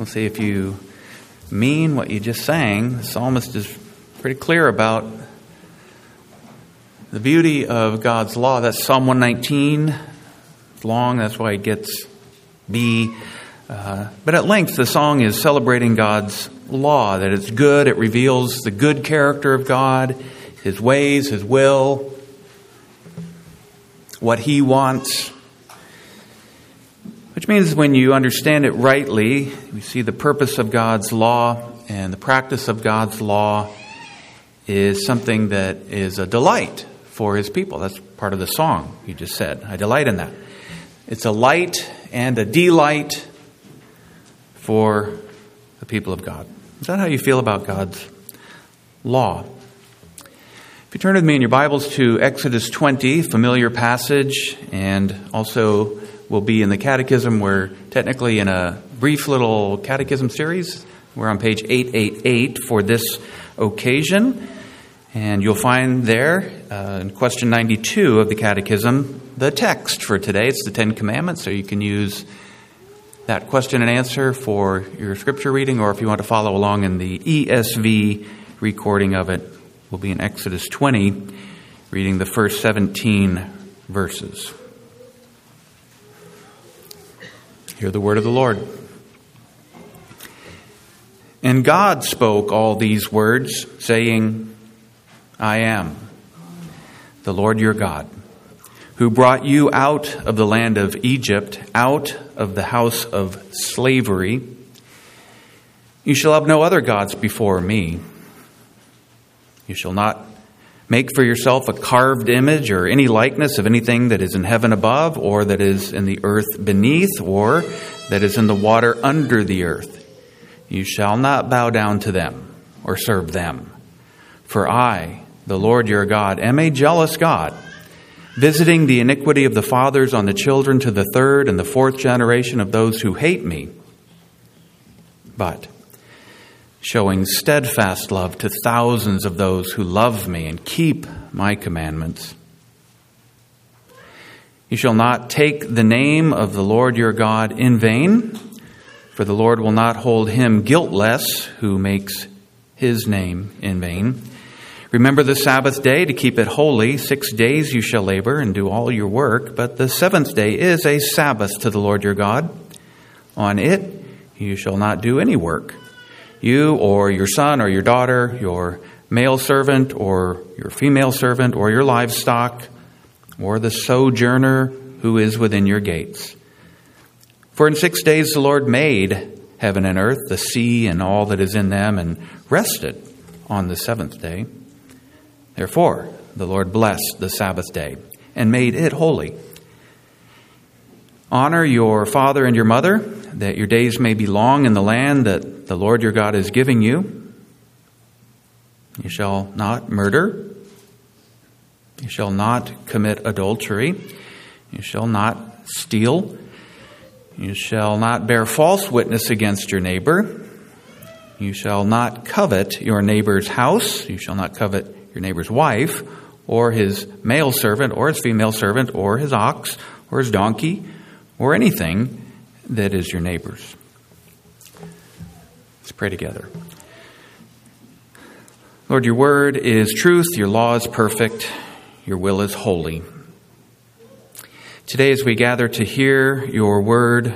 We'll see if you mean what you just sang. The psalmist is pretty clear about the beauty of God's law. That's Psalm 119. It's long, that's why it gets B. But at length, the song is celebrating God's law, that it's good, it reveals the good character of God, His ways, His will, what He wants. Which means when you understand it rightly, you see the purpose of God's law, and the practice of God's law is something that is a delight for His people. That's part of the song you just said. I delight in that. It's a light and a delight for the people of God. Is that how you feel about God's law? If you turn with me in your Bibles to Exodus 20, familiar passage, and also will be in the Catechism. We're technically in a brief little Catechism series. We're on page 888 for this occasion. And you'll find there, in question 92 of the Catechism, the text for today. It's the Ten Commandments, so you can use that question and answer for your scripture reading, or if you want to follow along in the ESV recording of it, we'll be in Exodus 20, reading the first 17 verses. Hear the word of the Lord. And God spoke all these words, saying, I am the Lord your God, who brought you out of the land of Egypt, out of the house of slavery. You shall have no other gods before me. You shall not make for yourself a carved image or any likeness of anything that is in heaven above, or that is in the earth beneath, or that is in the water under the earth. You shall not bow down to them or serve them. For I, the Lord your God, am a jealous God, visiting the iniquity of the fathers on the children to the third and the fourth generation of those who hate me, but showing steadfast love to thousands of those who love me and keep my commandments. You shall not take the name of the Lord your God in vain, for the Lord will not hold him guiltless who makes his name in vain. Remember the Sabbath day to keep it holy. 6 days you shall labor and do all your work, but the seventh day is a Sabbath to the Lord your God. On it you shall not do any work. You or your son or your daughter, your male servant or your female servant, or your livestock, or the sojourner who is within your gates. For in 6 days the Lord made heaven and earth, the sea and all that is in them, and rested on the seventh day. Therefore the Lord blessed the Sabbath day and made it holy. Honor your father and your mother, that your days may be long in the land that the Lord your God is giving you. You shall not murder. You shall not commit adultery. You shall not steal. You shall not bear false witness against your neighbor. You shall not covet your neighbor's house. You shall not covet your neighbor's wife, or his male servant, or his female servant, or his ox, or his donkey, or anything that is your neighbor's. Let's pray together. Lord, your word is truth, your law is perfect, your will is holy. Today as we gather to hear your word,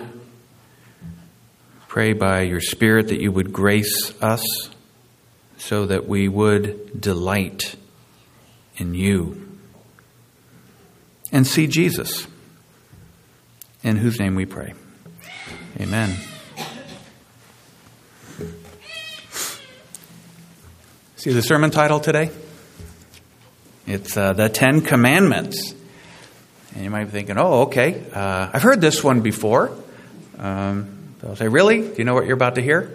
pray by your Spirit that you would grace us so that we would delight in you and see Jesus, in whose name we pray. Amen. See the sermon title today? It's the Ten Commandments. And you might be thinking, oh, okay, I've heard this one before. So I'll say, really? Do you know what you're about to hear?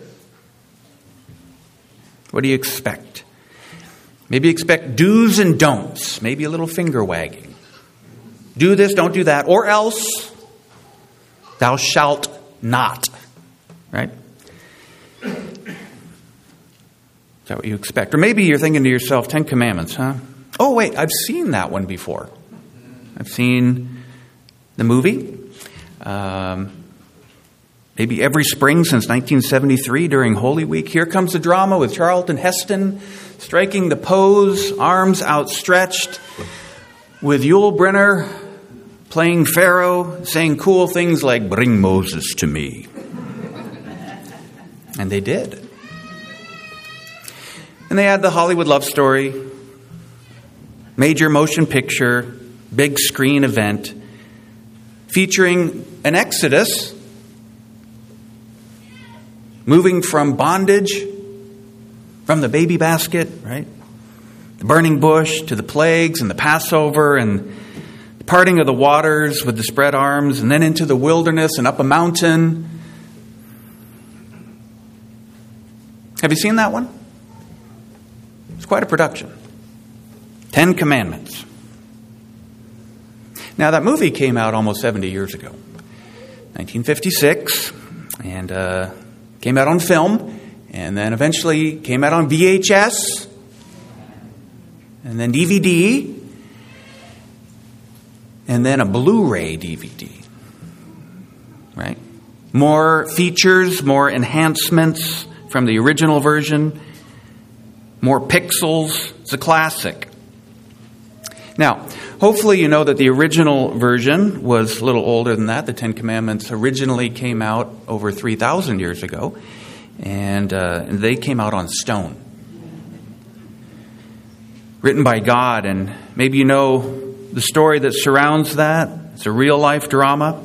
What do you expect? Maybe you expect do's and don'ts. Maybe a little finger wagging. Do this, don't do that, or else thou shalt not. Right? Is that what you expect? Or maybe you're thinking to yourself, 10 Commandments, huh? Oh, wait, I've seen that one before. I've seen the movie. maybe every spring since 1973 during Holy Week. Here comes the drama with Charlton Heston striking the pose, arms outstretched, with Yul Brynner playing Pharaoh, saying cool things like, "Bring Moses to me." And they did. And they had the Hollywood love story, major motion picture, big screen event, featuring an exodus, moving from bondage, from the baby basket, right? The burning bush to the plagues and the Passover and the parting of the waters with the spread arms, and then into the wilderness and up a mountain. Have you seen that one? It's quite a production. 10 Commandments. Now, that movie came out almost 70 years ago, 1956, and came out on film, and then eventually came out on VHS, and then DVD, and then a Blu-ray DVD, right? More features, more enhancements from the original version, more pixels. It's a classic. Now, hopefully you know that the original version was a little older than that. The Ten Commandments originally came out over 3,000 years ago, and they came out on stone. Written by God, and maybe you know the story that surrounds that. It's a real-life drama.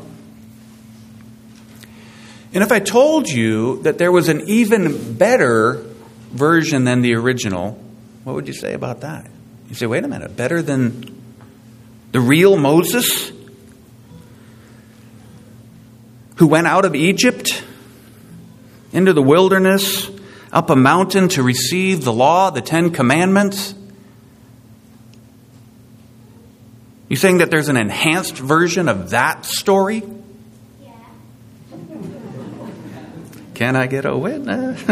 And if I told you that there was an even better version than the original, what would you say about that? You say, wait a minute, better than the real Moses who went out of Egypt into the wilderness, up a mountain to receive the law, the 10 Commandments? You saying that there's an enhanced version of that story? Yeah. Can I get a witness?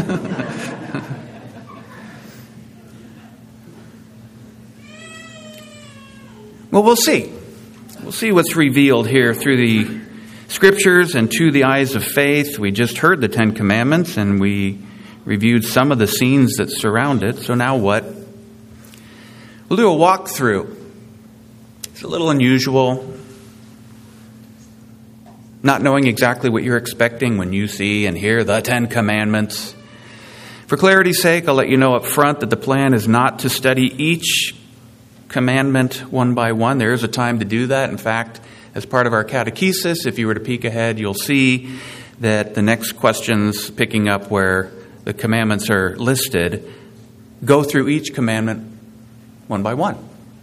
Well, we'll see. We'll see what's revealed here through the Scriptures and to the eyes of faith. We just heard the 10 Commandments, and we reviewed some of the scenes that surround it. So now what? We'll do a walkthrough. It's a little unusual, not knowing exactly what you're expecting when you see and hear the 10 Commandments. For clarity's sake, I'll let you know up front that the plan is not to study each commandment one by one. There is a time to do that. In fact, as part of our catechesis, if you were to peek ahead, you'll see that the next questions, picking up where the commandments are listed, go through each commandment one by one.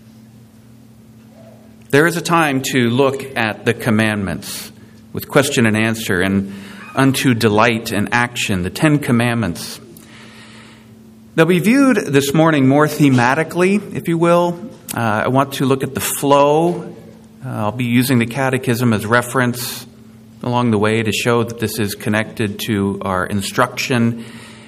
There is a time to look at the commandments with question and answer and unto delight and action, the 10 Commandments. They'll be viewed this morning more thematically, if you will. I want to look at the flow. I'll be using the Catechism as reference along the way to show that this is connected to our instruction.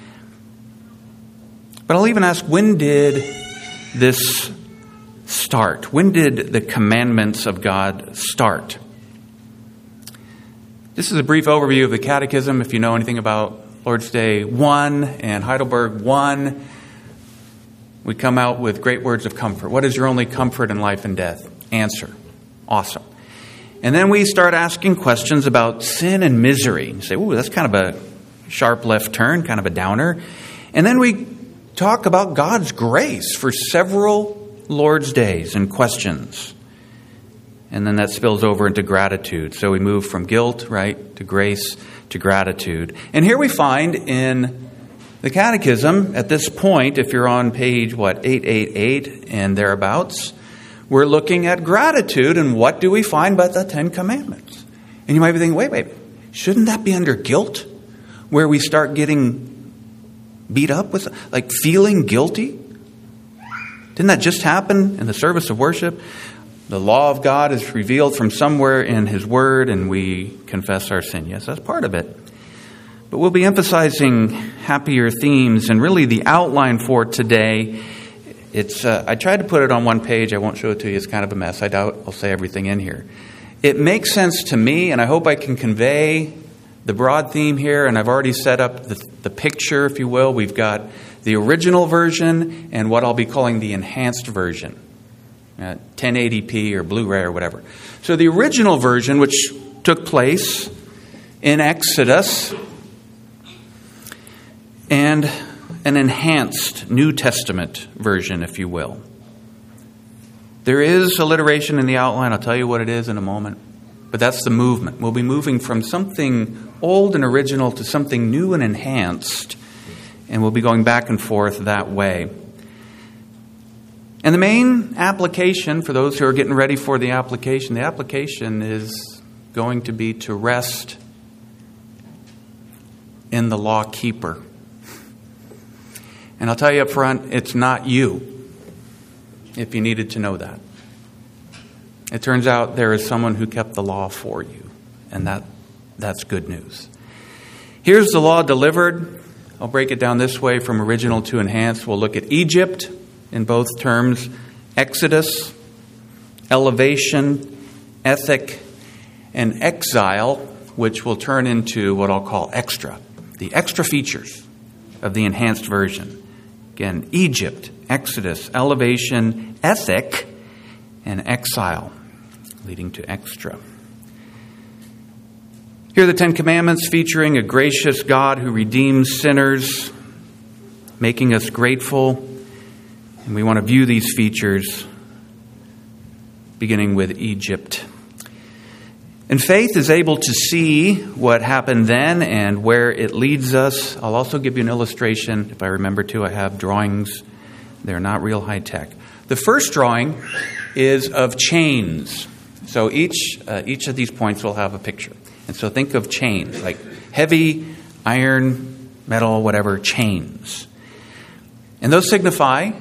But I'll even ask, when did this start? When did the commandments of God start? This is a brief overview of the Catechism. If you know anything about Lord's Day 1 and Heidelberg 1, we come out with great words of comfort. What is your only comfort in life and death? Answer. Awesome. And then we start asking questions about sin and misery. You say, ooh, that's kind of a sharp left turn, kind of a downer. And then we talk about God's grace for several Lord's Days and questions. And then that spills over into gratitude. So we move from guilt, right, to grace, to gratitude. And here we find in the Catechism, at this point, if you're on page, 888 and thereabouts, we're looking at gratitude, and what do we find but the 10 Commandments? And you might be thinking, wait, shouldn't that be under guilt? Where we start getting beat up with, like feeling guilty? Didn't that just happen in the service of worship? The law of God is revealed from somewhere in His Word, and we confess our sin. Yes, that's part of it. But we'll be emphasizing happier themes, and really the outline for today, it's I tried to put it on one page. I won't show it to you. It's kind of a mess. I doubt I'll say everything in here. It makes sense to me, and I hope I can convey the broad theme here, and I've already set up the picture, if you will. We've got the original version and what I'll be calling the enhanced version, 1080p or Blu-ray or whatever. So the original version, which took place in Exodus, and an enhanced New Testament version, if you will. There is alliteration in the outline. I'll tell you what it is in a moment. But that's the movement. We'll be moving from something old and original to something new and enhanced. And we'll be going back and forth that way. And the main application, for those who are getting ready for the application is going to be to rest in the law keeper. And I'll tell you up front, it's not you, if you needed to know that. It turns out there is someone who kept the law for you, and that's good news. Here's the law delivered. I'll break it down this way from original to enhanced. We'll look at Egypt in both terms, Exodus, elevation, ethic, and exile, which will turn into what I'll call extra, the extra features of the enhanced version. Again, Egypt, Exodus, elevation, ethic, and exile, leading to extra. Here are the Ten Commandments featuring a gracious God who redeems sinners, making us grateful. And we want to view these features beginning with Egypt. And faith is able to see what happened then and where it leads us. I'll also give you an illustration. If I remember to, I have drawings. They're not real high tech. The first drawing is of chains. So each of these points will have a picture. And so think of chains, like heavy iron, metal, whatever, chains. And those signify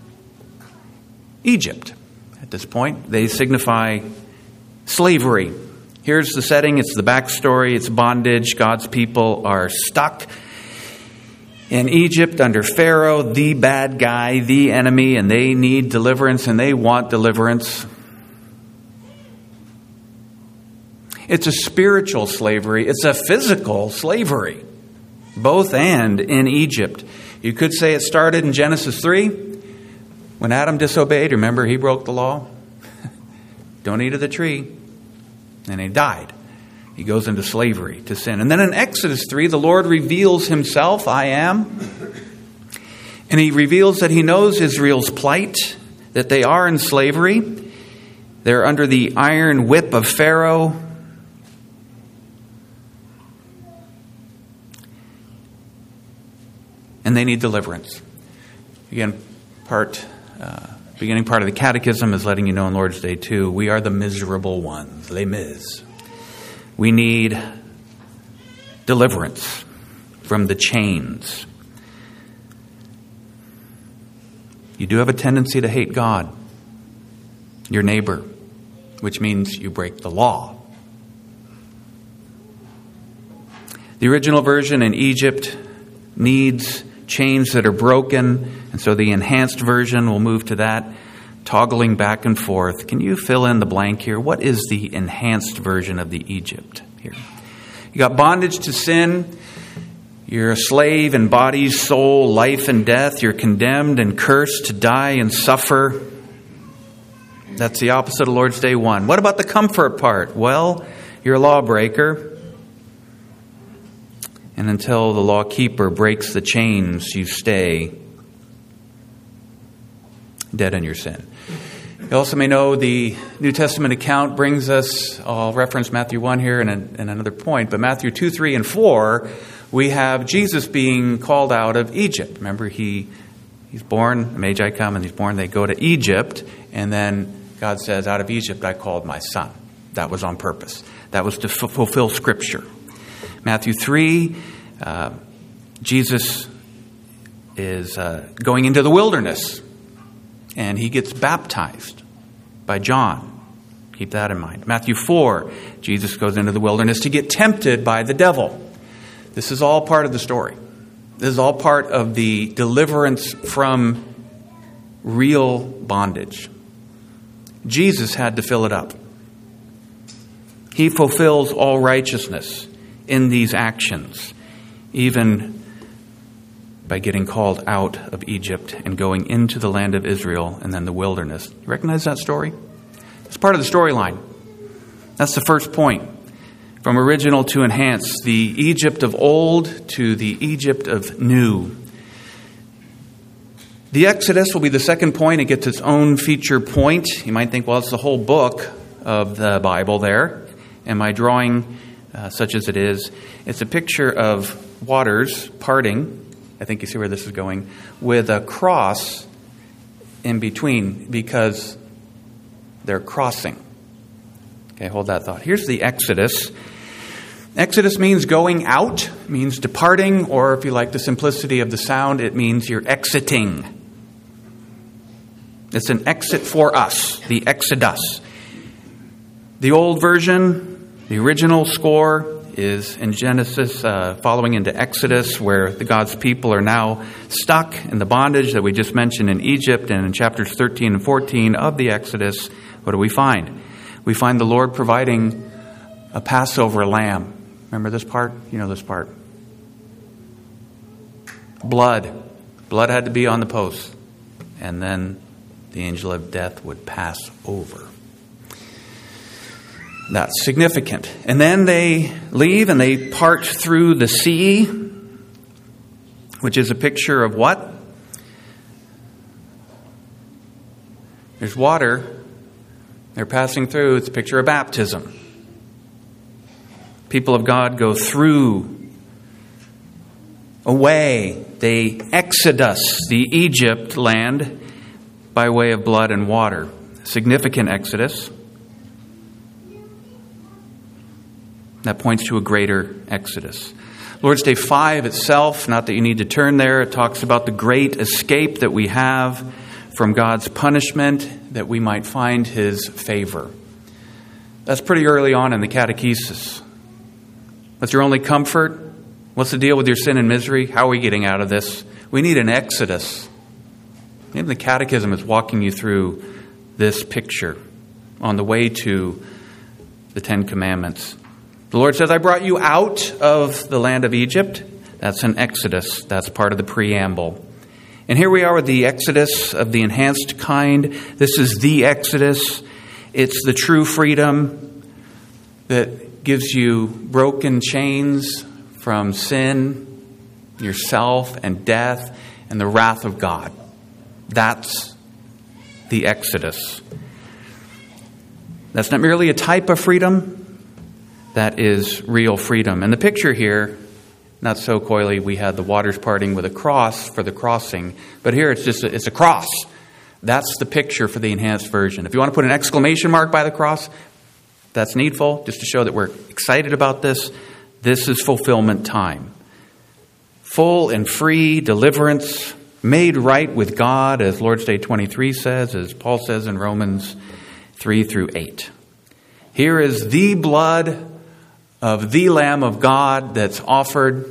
Egypt. At this point, they signify slavery. Here's the setting. It's the backstory. It's bondage. God's people are stuck in Egypt under Pharaoh, the bad guy, the enemy, and they need deliverance and they want deliverance. It's a spiritual slavery. It's a physical slavery, both and in Egypt. You could say it started in Genesis 3 when Adam disobeyed. Remember, he broke the law. Don't eat of the tree. And he died. He goes into slavery to sin. And then in Exodus 3, the Lord reveals himself, I am. And he reveals that he knows Israel's plight, that they are in slavery. They're under the iron whip of Pharaoh. And they need deliverance. Again, beginning part of the catechism is letting you know on Lord's Day 2, we are the miserable ones, les mis. We need deliverance from the chains. You do have a tendency to hate God, your neighbor, which means you break the law. The original version in Egypt needs chains that are broken, and so the enhanced version will move to that, toggling back and forth. Can you fill in the blank here? What is the enhanced version of the Egypt here? You got bondage to sin. You're a slave in body, soul, life, and death. You're condemned and cursed to die and suffer. That's the opposite of Lord's Day 1. What about the comfort part? Well, you're a lawbreaker. And until the law keeper breaks the chains, you stay dead in your sin. You also may know the New Testament account brings us, I'll reference Matthew 1 here and another point, but Matthew 2, 3, and 4, we have Jesus being called out of Egypt. Remember, he's born, the Magi come and he's born, they go to Egypt, and then God says, out of Egypt I called my son. That was on purpose. That was to fulfill Scripture. Matthew 3, Jesus is going into the wilderness, and he gets baptized by John. Keep that in mind. Matthew 4, Jesus goes into the wilderness to get tempted by the devil. This is all part of the story. This is all part of the deliverance from real bondage. Jesus had to fill it up. He fulfills all righteousness. in these actions, even by getting called out of Egypt and going into the land of Israel and then the wilderness. You recognize that story? It's part of the storyline. That's the first point. From original to enhanced, the Egypt of old to the Egypt of new. The Exodus will be the second point. It gets its own feature point. You might think, well, it's the whole book of the Bible there. And my drawing, such as it is, it's a picture of waters parting. I think you see where this is going, with a cross in between because they're crossing. Okay, hold that thought. Here's the Exodus. Exodus means going out, means departing, or if you like the simplicity of the sound, it means you're exiting. It's an exit for us, the Exodus. The old version, the original score, is in Genesis, following into Exodus, where the God's people are now stuck in the bondage that we just mentioned in Egypt. And in chapters 13 and 14 of the Exodus, what do we find? We find the Lord providing a Passover lamb. Remember this part? You know this part. Blood. Blood had to be on the post. And then the angel of death would pass over. That's significant. And then they leave and they part through the sea, which is a picture of what? There's water. They're passing through. It's a picture of baptism. People of God go through, away. They exodus the Egypt land by way of blood and water. Significant exodus. That points to a greater exodus. Lord's Day 5 itself, not that you need to turn there, it talks about the great escape that we have from God's punishment, that we might find His favor. That's pretty early on in the catechesis. What's your only comfort? What's the deal with your sin and misery? How are we getting out of this? We need an exodus. Maybe the catechism is walking you through this picture on the way to the Ten Commandments. The Lord says, I brought you out of the land of Egypt. That's an exodus. That's part of the preamble. And here we are with the exodus of the enhanced kind. This is the exodus. It's the true freedom that gives you broken chains from sin, yourself, and death, and the wrath of God. That's the exodus. That's not merely a type of freedom. That is real freedom. And the picture here, not so coyly, we had the waters parting with a cross for the crossing. But here it's a cross. That's the picture for the enhanced version. If you want to put an exclamation mark by the cross, that's needful, just to show that we're excited about this. This is fulfillment time. Full and free deliverance, made right with God, as Lord's Day 23 says, as Paul says in Romans 3 through 8. Here is the blood of the Lamb of God that's offered,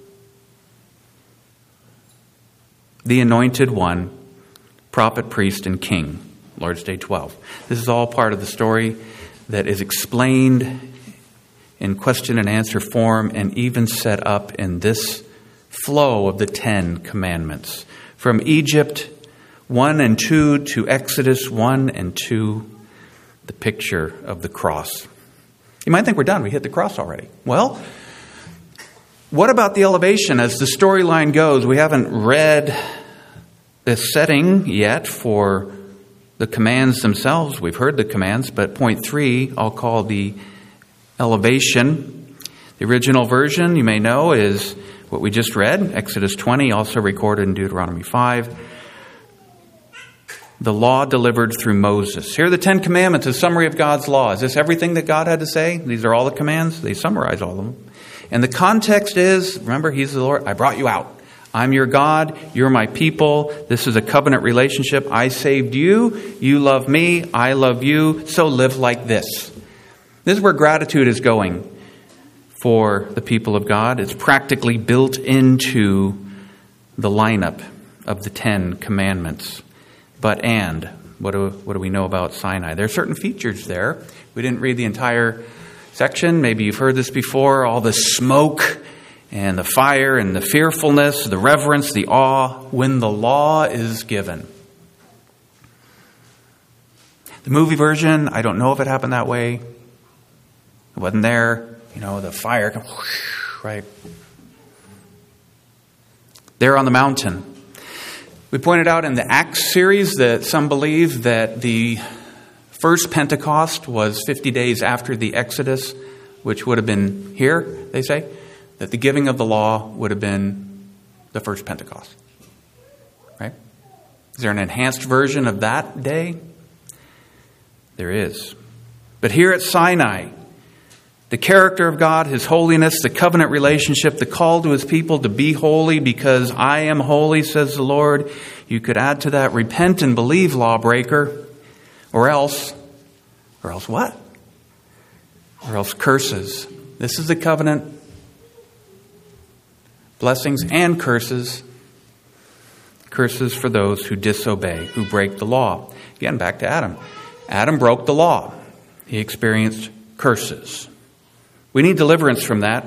the anointed one, prophet, priest, and king, Lord's Day 12. This is all part of the story that is explained in question and answer form and even set up in this flow of the 10 Commandments. From Egypt 1 and 2 to Exodus 1 and 2, the picture of the cross. You might think we're done. We hit the cross already. Well, what about the elevation as the storyline goes? We haven't read the setting yet for the commands themselves. We've heard the commands, but point 3 I'll call the elevation. The original version, you may know, is what we just read, Exodus 20, also recorded in Deuteronomy 5. The law delivered through Moses. Here are the 10 Commandments, a summary of God's law. Is this everything that God had to say? These are all the commands. They summarize all of them. And the context is, remember, He's the Lord. I brought you out. I'm your God. You're my people. This is a covenant relationship. I saved you. You love me. I love you. So live like this. This is where gratitude is going for the people of God. It's practically built into the lineup of the 10 Commandments. But what do we know about Sinai? There are certain features there. We didn't read the entire section. Maybe you've heard this before. All the smoke and the fire and the fearfulness, the reverence, the awe when the law is given. The movie version, I don't know if it happened that way. It wasn't there. The fire, right? There on the mountain. We pointed out in the Acts series that some believe that the first Pentecost was 50 days after the Exodus, which would have been here, they say, that the giving of the law would have been the first Pentecost. Right? Is there an enhanced version of that day? There is. But here at Sinai, the character of God, His holiness, the covenant relationship, the call to His people to be holy because I am holy, says the Lord. You could add to that, repent and believe, lawbreaker, or else what? Or else curses. This is the covenant. Blessings and curses. Curses for those who disobey, who break the law. Again, back to Adam. Adam broke the law. He experienced curses. We need deliverance from that.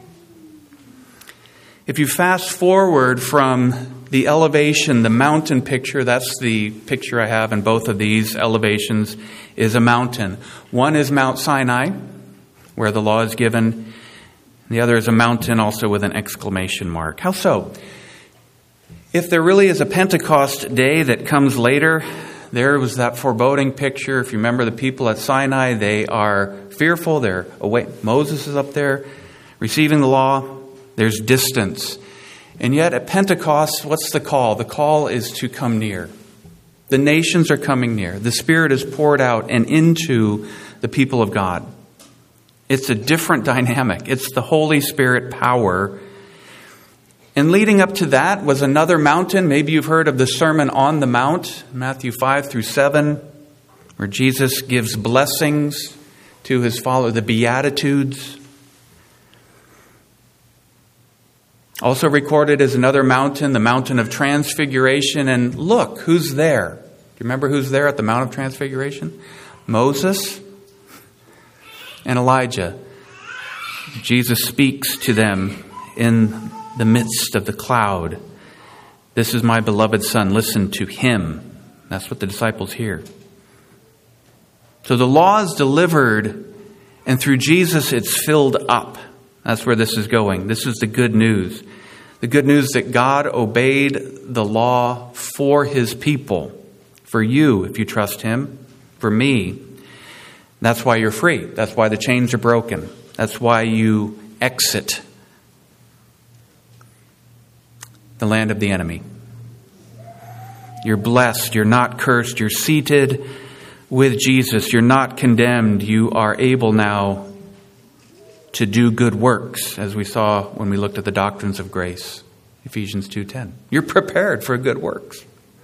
If you fast forward from the elevation, the mountain picture, that's the picture I have in both of these elevations, is a mountain. One is Mount Sinai, where the law is given. The other is a mountain also with an exclamation mark. How so? If there really is a Pentecost day that comes later, there was that foreboding picture. If you remember the people at Sinai, they are fearful. They're away. Moses is up there receiving the law. There's distance. And yet at Pentecost, what's the call? The call is to come near. The nations are coming near. The Spirit is poured out and into the people of God. It's a different dynamic. It's the Holy Spirit power. And leading up to that was another mountain. Maybe you've heard of the Sermon on the Mount, Matthew 5 through 7, where Jesus gives blessings to His followers, the Beatitudes. Also recorded is another mountain, the Mountain of Transfiguration. And look, who's there? Do you remember who's there at the Mount of Transfiguration? Moses and Elijah. Jesus speaks to them in the midst of the cloud. This is my beloved Son. Listen to Him. That's what the disciples hear. So the law is delivered, and through Jesus it's filled up. That's where this is going. This is the good news. The good news that God obeyed the law for His people. For you, if you trust Him. For me. That's why you're free. That's why the chains are broken. That's why you exit the land of the enemy. You're blessed. You're not cursed. You're seated with Jesus. You're not condemned. You are able now to do good works, as we saw when we looked at the doctrines of grace, Ephesians 2:10. You're prepared for good works.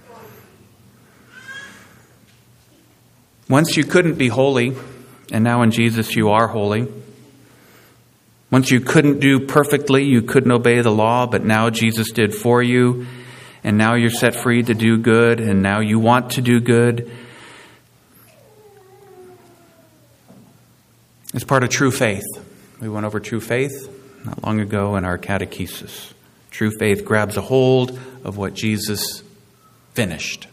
Once you couldn't be holy, and now in Jesus you are holy. Once you couldn't do perfectly, you couldn't obey the law, but now Jesus did for you, and now you're set free to do good, and now you want to do good. It's part of true faith. We went over true faith not long ago in our catechesis. True faith grabs a hold of what Jesus finished.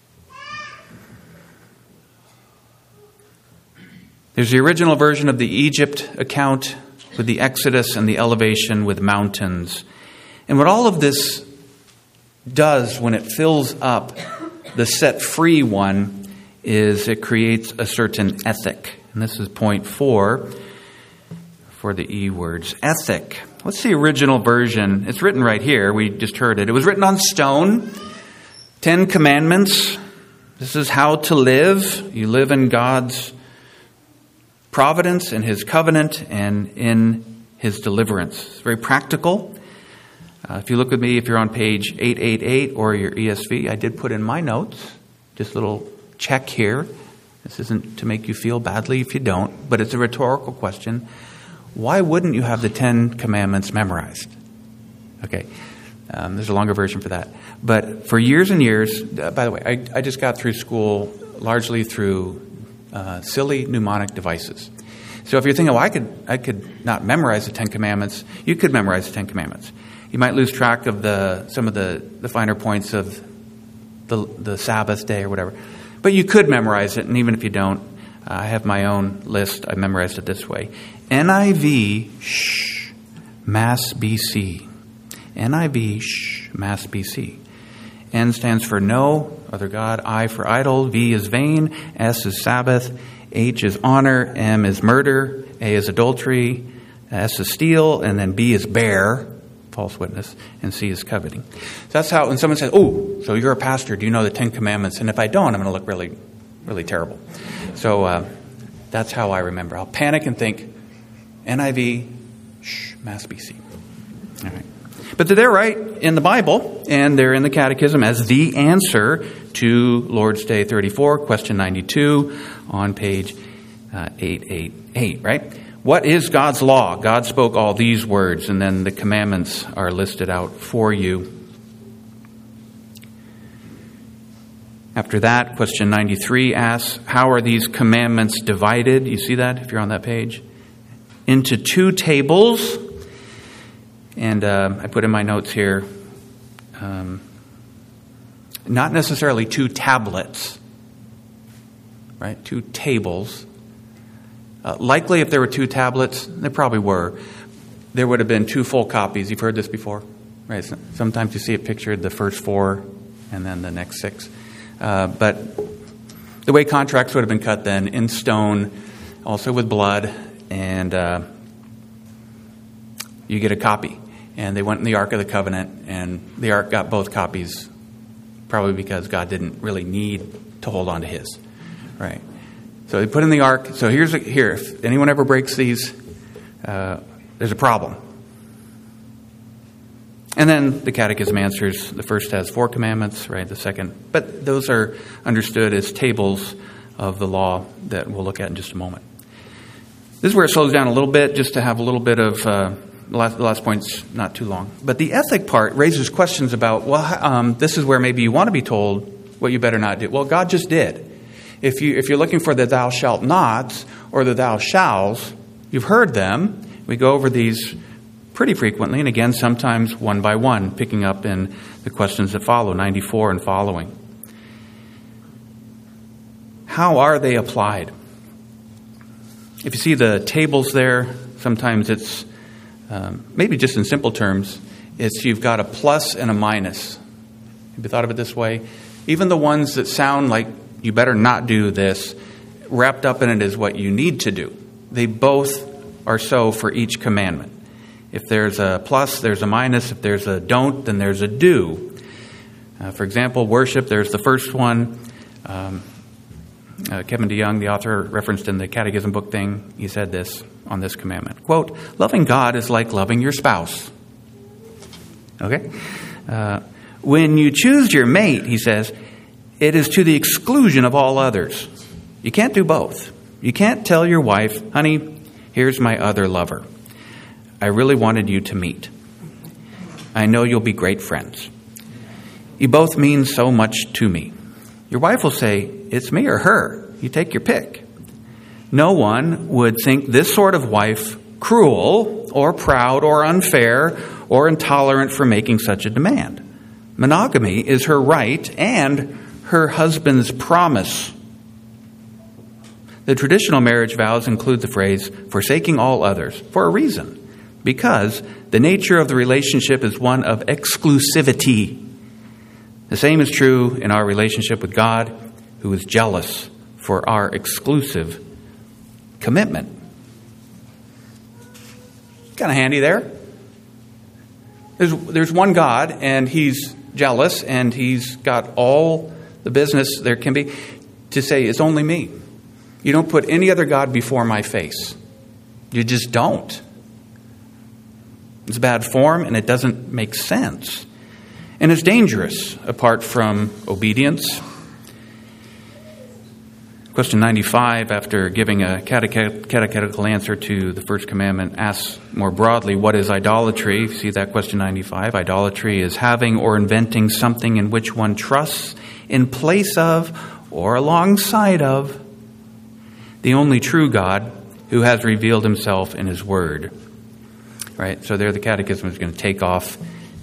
There's the original version of the Egypt account with the Exodus and the elevation with mountains. And what all of this does when it fills up the set free one is it creates a certain ethic. And this is point 4 for the E words. Ethic. What's the original version? It's written right here. We just heard it. It was written on stone. 10 Commandments. This is how to live. You live in God's providence, in His covenant, and in His deliverance. It's very practical. If you look with me, if you're on page 888 or your ESV, I did put in my notes, just a little check here. This isn't to make you feel badly if you don't, but it's a rhetorical question. Why wouldn't you have the 10 Commandments memorized? Okay, there's a longer version for that. But for years and years, by the way, I just got through school largely through silly mnemonic devices. So if you're thinking, well, I could not memorize the Ten Commandments, you could memorize the Ten Commandments. You might lose track of some of the finer points of the Sabbath day or whatever. But you could memorize it, and even if you don't, I have my own list. I memorized it this way. NIV, Mass BC. NIV, Mass BC. N stands for no other God. I for idol. V is vain. S is Sabbath. H is honor. M is murder. A is adultery. S is steal. And then B is bear, false witness. And C is coveting. So that's how, when someone says, oh, so you're a pastor, do you know the Ten Commandments? And if I don't, I'm going to look really, really terrible. So that's how I remember. I'll panic and think, NIV, Mass BC. All right. But they're right in the Bible, and they're in the Catechism as the answer to Lord's Day 34, question 92, on page 888, right? What is God's law? God spoke all these words, and then the commandments are listed out for you. After that, question 93 asks, how are these commandments divided? You see that if you're on that page? Into two tables. And I put in my notes here, not necessarily two tablets, right? Two tables. Likely if there were two tablets, there probably were, there would have been two full copies. You've heard this before, right? Sometimes you see it pictured, the first 4 and then the next 6. But the way contracts would have been cut then, in stone, also with blood, and you get a copy. And they went in the Ark of the Covenant, and the Ark got both copies, probably because God didn't really need to hold on to his, right? So they put in the Ark. So here, if anyone ever breaks these, there's a problem. And then the Catechism answers, the first has 4 commandments, right? The second, but those are understood as tables of the law that we'll look at in just a moment. This is where it slows down a little bit, just to have a little bit of, the last point's not too long. But the ethic part raises questions about, well, this is where maybe you want to be told what you better not do. Well, God just did. If you're looking for the thou shalt nots or the thou shalls, you've heard them. We go over these pretty frequently, and again, sometimes one by one, picking up in the questions that follow, 94 and following. How are they applied? If you see the tables there, sometimes it's maybe just in simple terms, it's you've got a plus and a minus. Have you thought of it this way? Even the ones that sound like you better not do this, wrapped up in it is what you need to do. They both are so for each commandment. If there's a plus, there's a minus. If there's a don't, then there's a do. For example, worship, there's the first one. Kevin DeYoung, the author, referenced in the Catechism book thing, he said this on this commandment. Quote, loving God is like loving your spouse. Okay? When you choose your mate, he says, it is to the exclusion of all others. You can't do both. You can't tell your wife, honey, here's my other lover. I really wanted you to meet. I know you'll be great friends. You both mean so much to me. Your wife will say, it's me or her. You take your pick. No one would think this sort of wife cruel or proud or unfair or intolerant for making such a demand. Monogamy is her right and her husband's promise. The traditional marriage vows include the phrase, forsaking all others, for a reason. Because the nature of the relationship is one of exclusivity. The same is true in our relationship with God, who is jealous for our exclusive commitment. Kind of handy there. There's one God, and he's jealous, and he's got all the business there can be to say, it's only me. You don't put any other God before my face. You just don't. It's bad form, and it doesn't make sense. And it's dangerous apart from obedience. Question 95, after giving a catechetical answer to the first commandment, asks more broadly, what is idolatry? See that question 95. Idolatry is having or inventing something in which one trusts in place of or alongside of the only true God who has revealed himself in his word. Right? So there the catechism is going to take off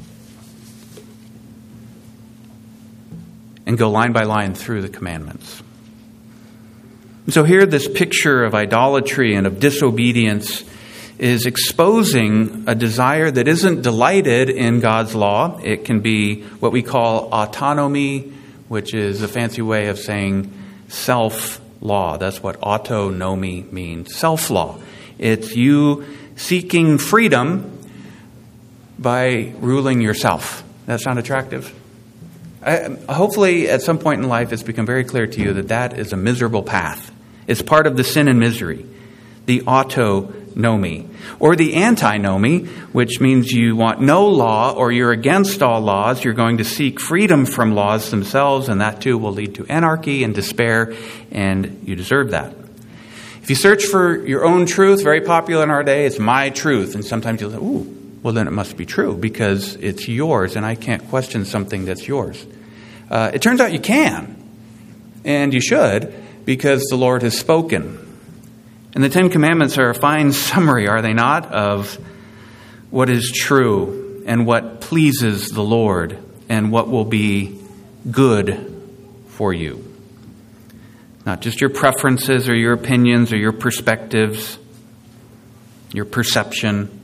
and go line by line through the commandments. And so here this picture of idolatry and of disobedience is exposing a desire that isn't delighted in God's law. It can be what we call autonomy, which is a fancy way of saying self-law. That's what autonomy means, self-law. It's you seeking freedom by ruling yourself. That sound attractive? Hopefully, at some point in life, it's become very clear to you that that is a miserable path. It's part of the sin and misery, the autonomy, or the antinomy, which means you want no law or you're against all laws. You're going to seek freedom from laws themselves, and that too will lead to anarchy and despair, and you deserve that. If you search for your own truth, very popular in our day, it's my truth, and sometimes you'll say, ooh, well, then it must be true because it's yours and I can't question something that's yours. It turns out you can, and you should, because the Lord has spoken. And the Ten Commandments are a fine summary, are they not, of what is true and what pleases the Lord and what will be good for you. Not just your preferences or your opinions or your perspectives, your perception.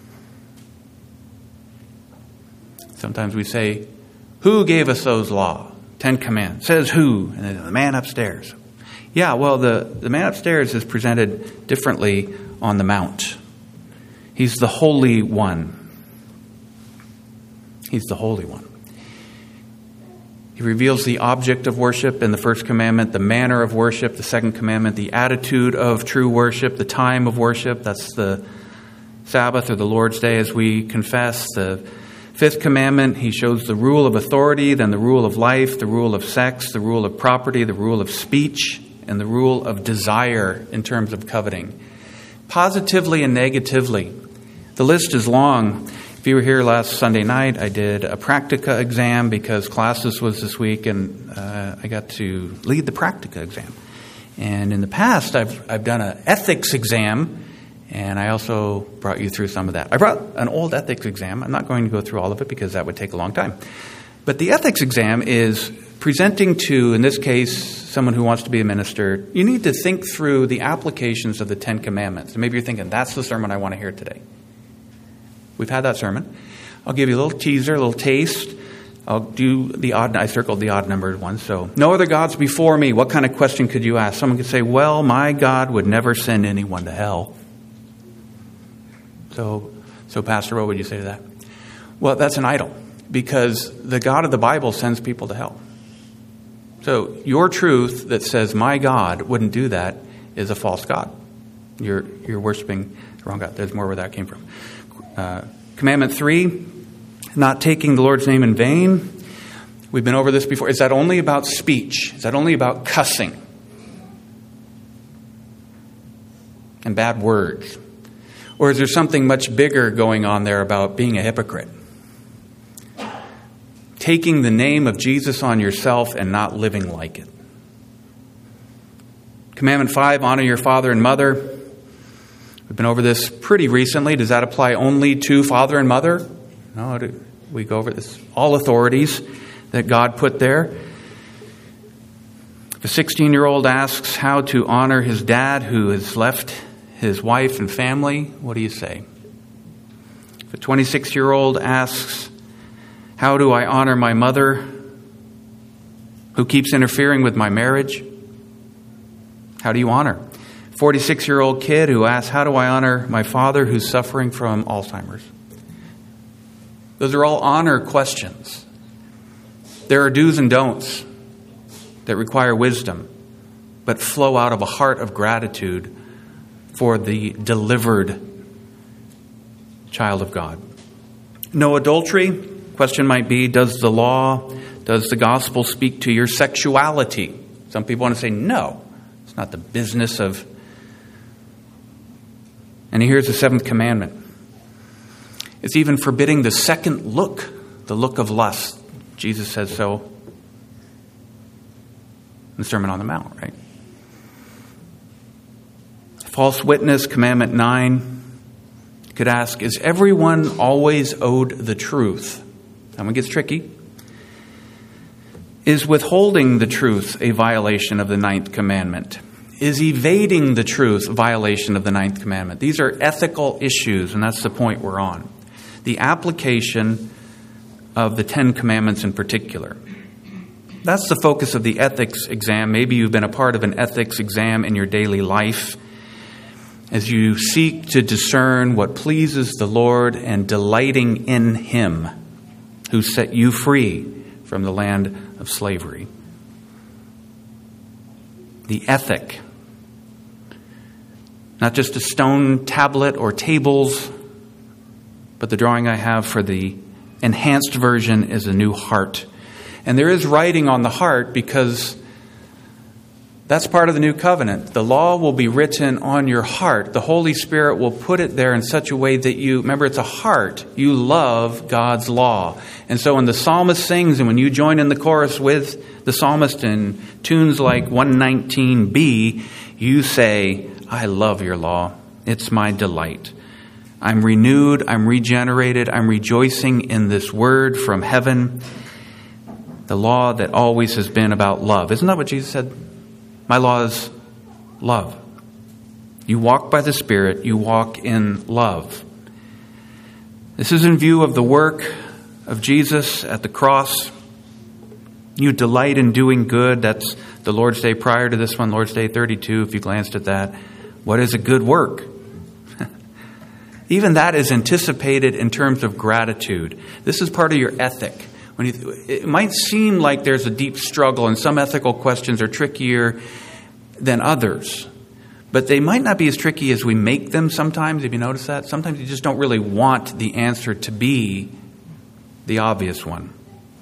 Sometimes we say, who gave us those laws? 10 Commandments. Says who? And then the man upstairs. Yeah, well, the man upstairs is presented differently on the Mount. He's the Holy One. He's the Holy One. He reveals the object of worship in the first commandment, the manner of worship, the second commandment, the attitude of true worship, the time of worship. That's the Sabbath or the Lord's Day as we confess. The fifth commandment, he shows the rule of authority, then the rule of life, the rule of sex, the rule of property, the rule of speech, and the rule of desire in terms of coveting. Positively and negatively. The list is long. If you were here last Sunday night, I did a practica exam because classes was this week, and I got to lead the practica exam. And in the past, I've done an ethics exam, and I also brought you through some of that. I brought an old ethics exam. I'm not going to go through all of it because that would take a long time. But the ethics exam is presenting to, in this case, someone who wants to be a minister. You need to think through the applications of the 10 Commandments. And maybe you're thinking, that's the sermon I want to hear today. We've had that sermon. I'll give you a little teaser, a little taste. I'll do the odd, I circled the odd numbered one. So, no other gods before me. What kind of question could you ask? Someone could say, well, my God would never send anyone to hell. So Pastor, what would you say to that? Well, that's an idol, because the God of the Bible sends people to hell. So your truth that says my God wouldn't do that is a false God. You're worshiping the wrong God. There's more where that came from. Commandment 3, not taking the Lord's name in vain. We've been over this before. Is that only about speech? Is that only about cussing and bad words? Or is there something much bigger going on there about being a hypocrite? Taking the name of Jesus on yourself and not living like it. Commandment 5, honor your father and mother. We've been over this pretty recently. Does that apply only to father and mother? No, we go over this. All authorities that God put there. If a 16-year-old asks how to honor his dad who has left his wife and family, what do you say? If a 26-year-old asks, how do I honor my mother who keeps interfering with my marriage? How do you honor? 46-year-old kid who asks, how do I honor my father who's suffering from Alzheimer's? Those are all honor questions. There are do's and don'ts that require wisdom, but flow out of a heart of gratitude for the delivered child of God. No adultery. Question might be, does the gospel speak to your sexuality? Some people want to say, no, it's not the business of. And here's the 7th commandment. It's even forbidding the second look, the look of lust. Jesus says so in the Sermon on the Mount, right? False witness, commandment 9. You could ask, is everyone always owed the truth? That one gets tricky. Is withholding the truth a violation of the 9th commandment? Is evading the truth a violation of the 9th commandment? These are ethical issues, and that's the point we're on. The application of the 10 commandments in particular. That's the focus of the ethics exam. Maybe you've been a part of an ethics exam in your daily life as you seek to discern what pleases the Lord and delighting in Him who set you free from the land of slavery. The ethic. Not just a stone tablet or tables, but the drawing I have for the enhanced version is a new heart. And there is writing on the heart because that's part of the new covenant. The law will be written on your heart. The Holy Spirit will put it there in such a way that you, remember it's a heart, you love God's law. And so when the psalmist sings and when you join in the chorus with the psalmist in tunes like 119b, you say, I love your law. It's my delight. I'm renewed, I'm regenerated, I'm rejoicing in this word from heaven. The law that always has been about love. Isn't that what Jesus said? My law is love. You walk by the Spirit, you walk in love. This is in view of the work of Jesus at the cross. You delight in doing good. That's the Lord's Day prior to this one, Lord's Day 32, if you glanced at that. What is a good work? Even that is anticipated in terms of gratitude. This is part of your ethic. It might seem like there's a deep struggle and some ethical questions are trickier than others. But they might not be as tricky as we make them sometimes. Have you noticed that? Sometimes you just don't really want the answer to be the obvious one.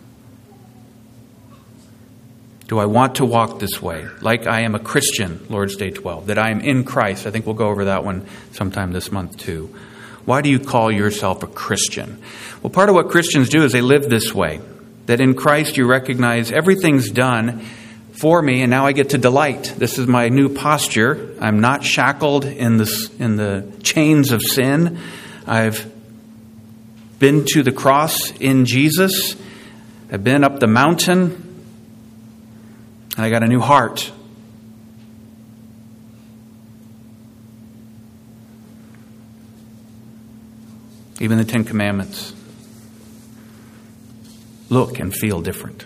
Do I want to walk this way? Like I am a Christian, Lord's Day 12. That I am in Christ. I think we'll go over that one sometime this month too. Why do you call yourself a Christian? Well, part of what Christians do is they live this way. That in Christ you recognize everything's done for me and now I get to delight. This is my new posture. I'm not shackled in the chains of sin. I've been to the cross in Jesus. I've been up the mountain. And I got a new heart. Even the 10 Commandments look and feel different.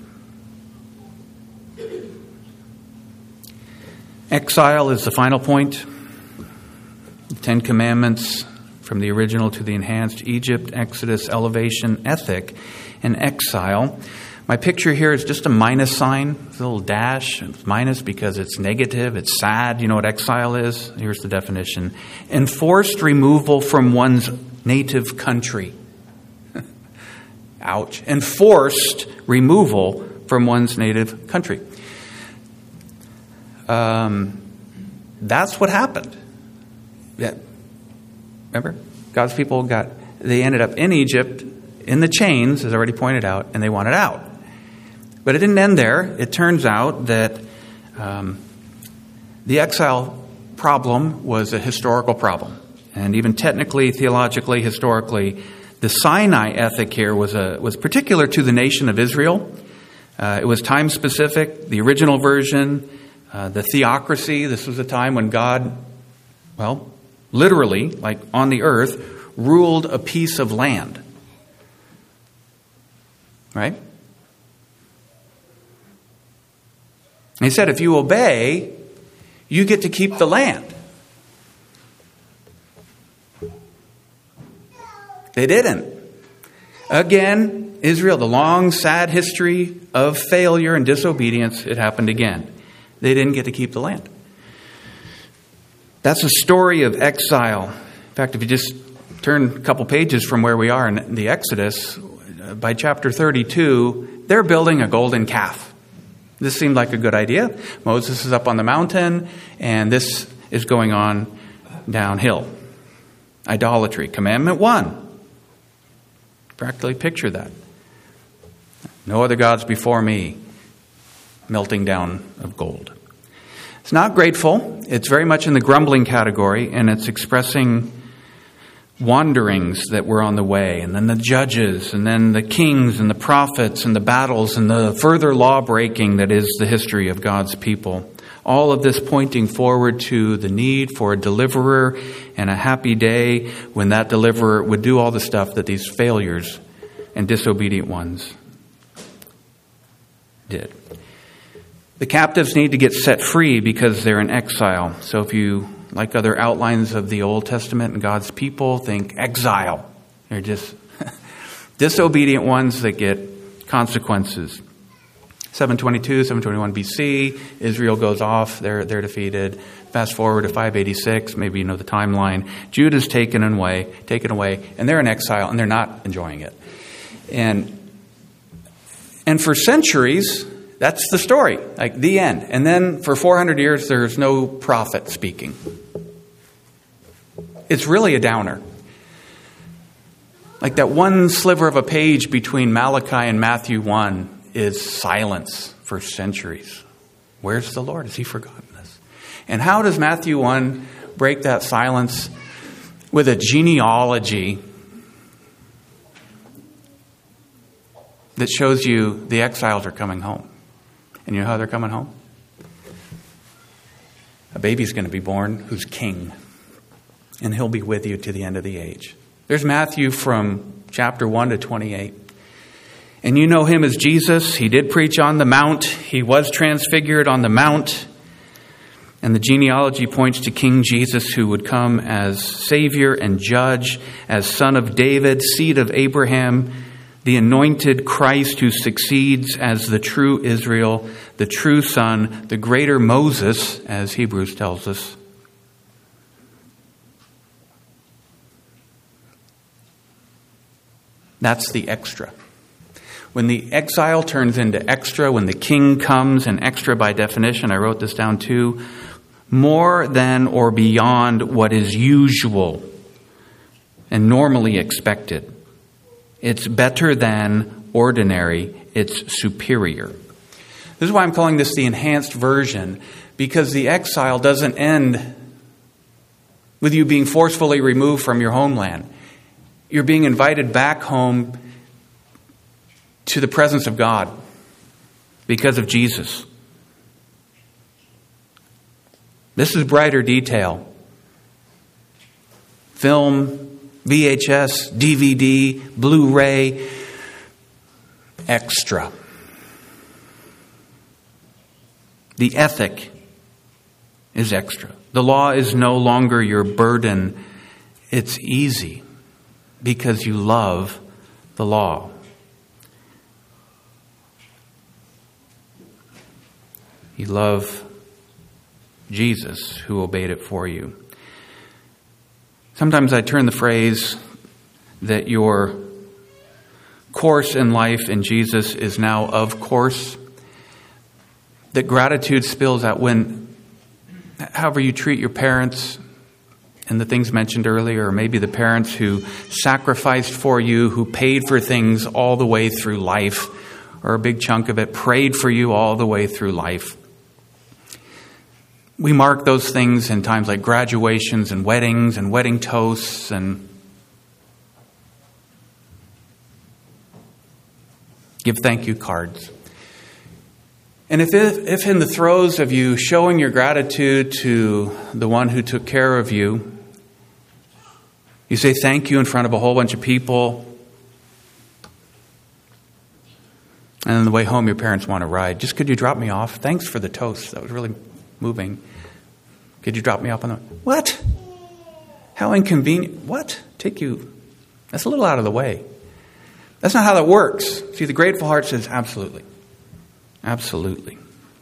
Exile is the final point. The 10 Commandments from the original to the enhanced. Egypt, Exodus, elevation, ethic, and exile. My picture here is just a minus sign, a little dash. It's minus because it's negative, it's sad. You know what exile is? Here's the definition. Enforced removal from one's native country. Ouch. Enforced removal from one's native country. That's what happened. Yeah. Remember? God's people they ended up in Egypt, in the chains, as I already pointed out, and they wanted out. But it didn't end there. It turns out that the exile problem was a historical problem. And even technically, theologically, historically, the Sinai ethic here was particular to the nation of Israel. It was time specific. The original version, the theocracy, this was a time when God, literally, like on the earth, ruled a piece of land. Right? And he said, if you obey, you get to keep the land. They didn't. Again, Israel, the long, sad history of failure and disobedience, it happened again. They didn't get to keep the land. That's a story of exile. In fact, if you just turn a couple pages from where we are in the Exodus, by chapter 32, they're building a golden calf. This seemed like a good idea. Moses is up on the mountain, and this is going on downhill. Idolatry. Commandment 1. Practically picture that. No other gods before me. Melting down of gold. It's not grateful. It's very much in the grumbling category, and it's expressing wanderings that were on the way, and then the judges, and then the kings, and the prophets, and the battles, and the further law-breaking that is the history of God's people. All of this pointing forward to the need for a deliverer and a happy day when that deliverer would do all the stuff that these failures and disobedient ones did. The captives need to get set free because they're in exile. So if you like other outlines of the Old Testament and God's people, think exile. They're just disobedient ones that get consequences. 722, 721 BC, Israel goes off, they're defeated. Fast forward to 586, maybe you know the timeline. Judah's taken away, and they're in exile, and they're not enjoying it. And for centuries, that's the story, like the end. And then for 400 years, there's no prophet speaking. It's really a downer. Like that one sliver of a page between Malachi and Matthew 1 is silence for centuries. Where's the Lord? Has he forgotten us? And how does Matthew 1 break that silence? With a genealogy that shows you the exiles are coming home. And you know how they're coming home? A baby's going to be born who's king. And he'll be with you to the end of the age. There's Matthew from chapter 1 to 28. And you know him as Jesus. He did preach on the mount. He was transfigured on the mount. And the genealogy points to King Jesus, who would come as Savior and Judge, as Son of David, seed of Abraham, the anointed Christ who succeeds as the true Israel, the true Son, the greater Moses, as Hebrews tells us. That's the extra. When the exile turns into extra, when the king comes, and extra by definition, I wrote this down too, more than or beyond what is usual and normally expected. It's better than ordinary. It's superior. This is why I'm calling this the enhanced version, because the exile doesn't end with you being forcefully removed from your homeland. You're being invited back home to the presence of God because of Jesus. This is brighter detail. Film, VHS, DVD, Blu-ray, extra. The ethic is extra. The law is no longer your burden. It's easy because you love the law. You love Jesus, who obeyed it for you. Sometimes I turn the phrase that your course in life in Jesus is now of course. That gratitude spills out when, however you treat your parents and the things mentioned earlier, or maybe the parents who sacrificed for you, who paid for things all the way through life, or a big chunk of it, prayed for you all the way through life. We mark those things in times like graduations and wedding toasts and give thank you cards. And if in the throes of you showing your gratitude to the one who took care of you, you say thank you in front of a whole bunch of people, and on the way home your parents want to ride. Just could you drop me off? Thanks for the toast. That was really moving. Could you drop me off on the... What? How inconvenient. What? Take you... That's a little out of the way. That's not how that works. See, the grateful heart says, absolutely. Absolutely.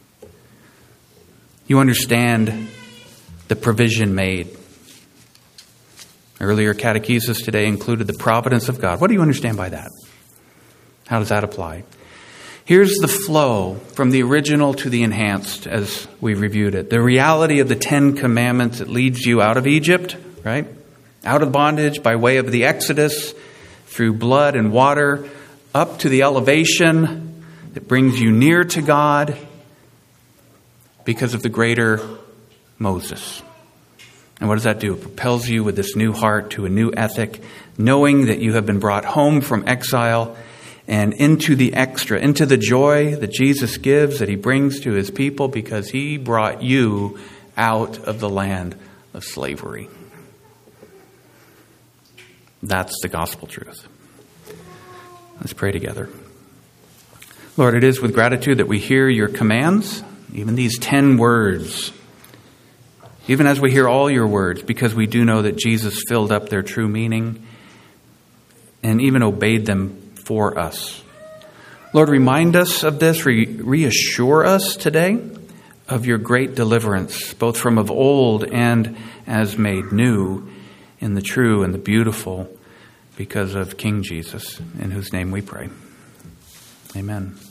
You understand the provision made. Earlier catechesis today included the providence of God. What do you understand by that? How does that apply? Here's the flow from the original to the enhanced as we reviewed it. The reality of the 10 Commandments that leads you out of Egypt, right? Out of bondage by way of the Exodus, through blood and water, up to the elevation that brings you near to God, because of the greater Moses. And what does that do? It propels you with this new heart to a new ethic, knowing that you have been brought home from exile and into the joy that Jesus gives, that he brings to his people because he brought you out of the land of slavery. That's the gospel truth. Let's pray together. Lord, it is with gratitude that we hear your commands, even these 10 words, even as we hear all your words, because we do know that Jesus filled up their true meaning and even obeyed them for us. Lord, remind us of this, reassure us today of your great deliverance, both from of old and as made new in the true and the beautiful, because of King Jesus, in whose name we pray. Amen.